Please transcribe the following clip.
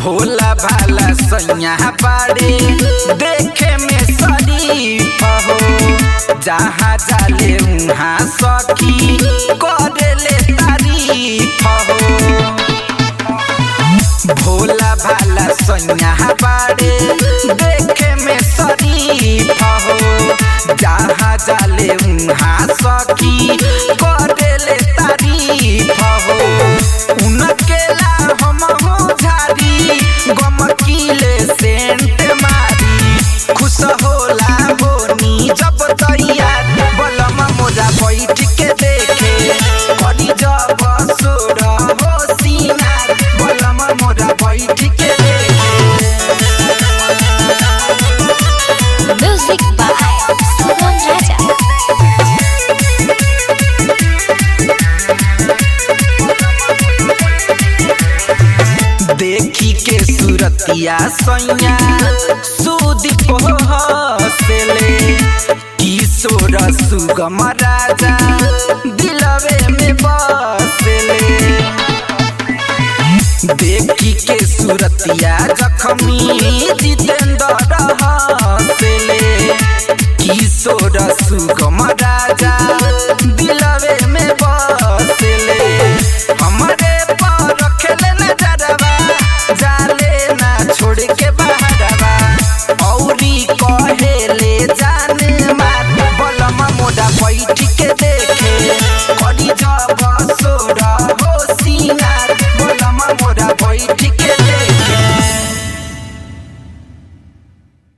भोला भाला सैया बाड़े देखे में शरीफ हो, जहाँ जाले उहाँ सखी करेले तारीफ हो। भोला भाला सैया बाड़े देखे में शरीफ हो, जहाँ जाले उहाँ सखी करेले तारीफ हो। उनकेला हमहू झाड़ी गमकीले सेंट मारी, खुश होला बोनी जब तैयार बलमा मोजा बैठ के देखे करी जब सोर हो सीनार, बलमा मोजा बैठ के देखे। Music by Sugam Raja. देखी के सूरतिया सैया सुदीप हंसले, किशोर सुगम राजा दिलवे में बसले। देखी के सूरतिया जखमी जितेंद्र हंसले, किशोर सुगम राजा